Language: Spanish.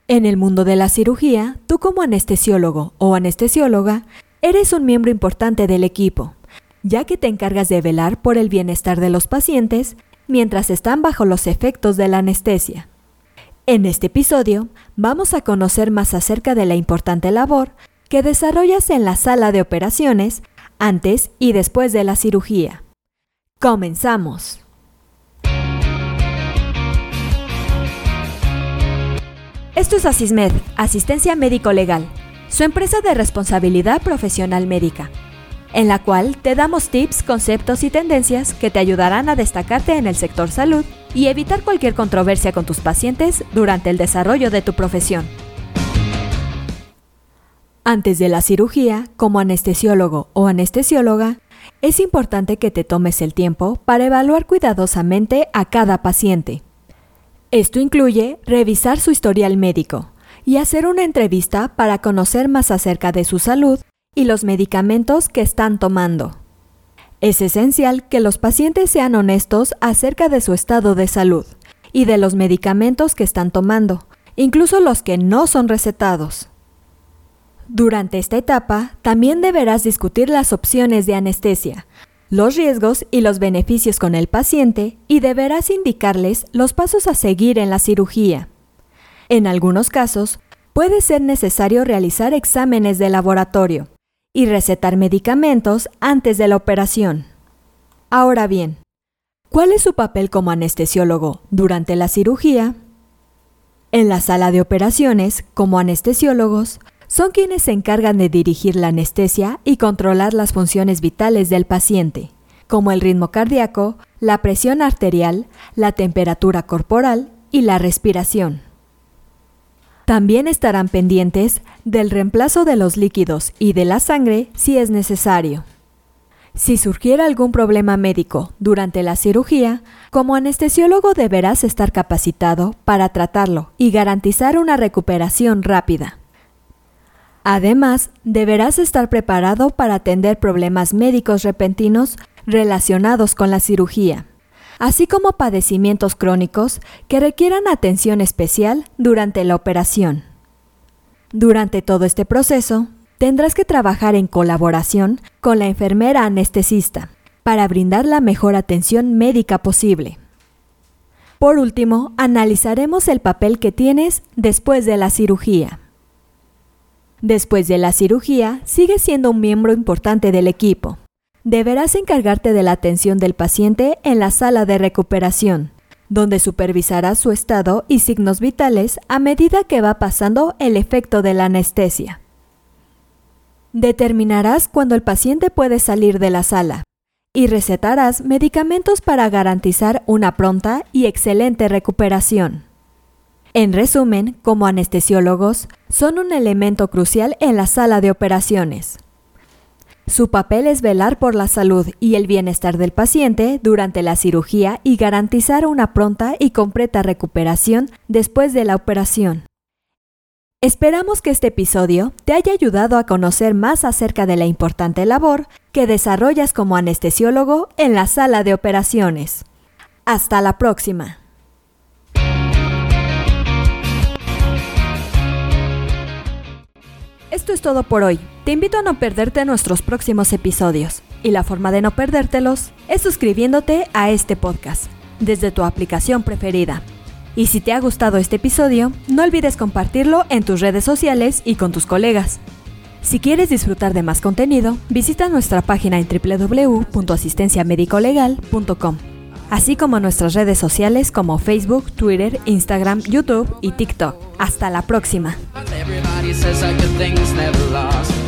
En el mundo de la cirugía, tú como anestesiólogo o anestesióloga, eres un miembro importante del equipo, ya que te encargas de velar por el bienestar de los pacientes mientras están bajo los efectos de la anestesia. En este episodio, vamos a conocer más acerca de la importante labor que desarrollas en la sala de operaciones antes y después de la cirugía. ¡Comenzamos! Esto es Asismed, Asistencia Médico Legal, su empresa de responsabilidad profesional médica, en la cual te damos tips, conceptos y tendencias que te ayudarán a destacarte en el sector salud y evitar cualquier controversia con tus pacientes durante el desarrollo de tu profesión. Antes de la cirugía, como anestesiólogo o anestesióloga, es importante que te tomes el tiempo para evaluar cuidadosamente a cada paciente. Esto incluye revisar su historial médico y hacer una entrevista para conocer más acerca de su salud y los medicamentos que están tomando. Es esencial que los pacientes sean honestos acerca de su estado de salud y de los medicamentos que están tomando, incluso los que no son recetados. Durante esta etapa, también deberás discutir las opciones de anestesia, los riesgos y los beneficios con el paciente y deberás indicarles los pasos a seguir en la cirugía. En algunos casos, puede ser necesario realizar exámenes de laboratorio y recetar medicamentos antes de la operación. Ahora bien, ¿cuál es su papel como anestesiólogo durante la cirugía? En la sala de operaciones, como anestesiólogos, son quienes se encargan de dirigir la anestesia y controlar las funciones vitales del paciente, como el ritmo cardíaco, la presión arterial, la temperatura corporal y la respiración. También estarán pendientes del reemplazo de los líquidos y de la sangre si es necesario. Si surgiera algún problema médico durante la cirugía, como anestesiólogo deberás estar capacitado para tratarlo y garantizar una recuperación rápida. Además, deberás estar preparado para atender problemas médicos repentinos relacionados con la cirugía, así como padecimientos crónicos que requieran atención especial durante la operación. Durante todo este proceso, tendrás que trabajar en colaboración con la enfermera anestesista para brindar la mejor atención médica posible. Por último, analizaremos el papel que tienes después de la cirugía. Después de la cirugía, sigues siendo un miembro importante del equipo. Deberás encargarte de la atención del paciente en la sala de recuperación, donde supervisarás su estado y signos vitales a medida que va pasando el efecto de la anestesia. Determinarás cuándo el paciente puede salir de la sala y recetarás medicamentos para garantizar una pronta y excelente recuperación. En resumen, como anestesiólogos, son un elemento crucial en la sala de operaciones. Su papel es velar por la salud y el bienestar del paciente durante la cirugía y garantizar una pronta y completa recuperación después de la operación. Esperamos que este episodio te haya ayudado a conocer más acerca de la importante labor que desarrollas como anestesiólogo en la sala de operaciones. ¡Hasta la próxima! Esto es todo por hoy. Te invito a no perderte nuestros próximos episodios. Y la forma de no perdértelos es suscribiéndote a este podcast desde tu aplicación preferida. Y si te ha gustado este episodio, no olvides compartirlo en tus redes sociales y con tus colegas. Si quieres disfrutar de más contenido, visita nuestra página en www.asistenciamedicolegal.com, así como nuestras redes sociales como Facebook, Twitter, Instagram, YouTube y TikTok. Hasta la próxima. Everybody says that good things never last.